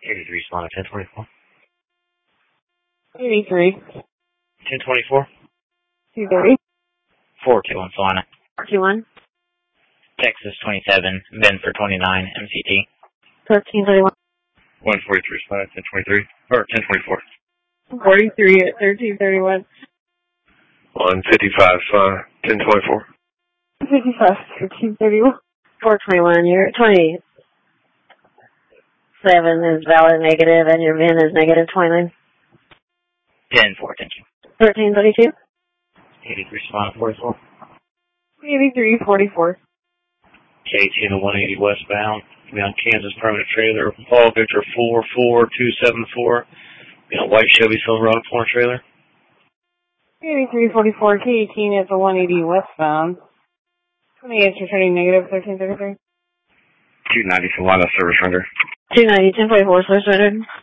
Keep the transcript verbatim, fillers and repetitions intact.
eighty-three, Solana, ten twenty-four. eighty-three. ten twenty-four. two thirty. four two one, Solana. four two one. Texas, twenty-seven. Benford, twenty-nine. M C T. thirteen thirty-one. one forty-three, Solana, ten twenty-three. Or ten twenty-four. forty-three at thirteen thirty-one. one fifty-five, Solana, ten twenty-four. fifty-five, thirteen thirty-one. four twenty-one, you're twenty-seven is valid negative, and your V I N is negative twenty-nine. ten four, thank you. thirteen thirty-two. eighty-three, Solana, forty-four. eighty-three forty-four. K ten to one eighty westbound. Be on Kansas permanent trailer. Paul Victor four four two seven four. Be on white Chevy Silverado corner trailer. eighty-three forty-four, K eighteen at the one eighty westbound. twenty-eight returning negative, thirteen thirty-three. two ninety, Solana, service render. two ninety, ten forty-four, service rendered.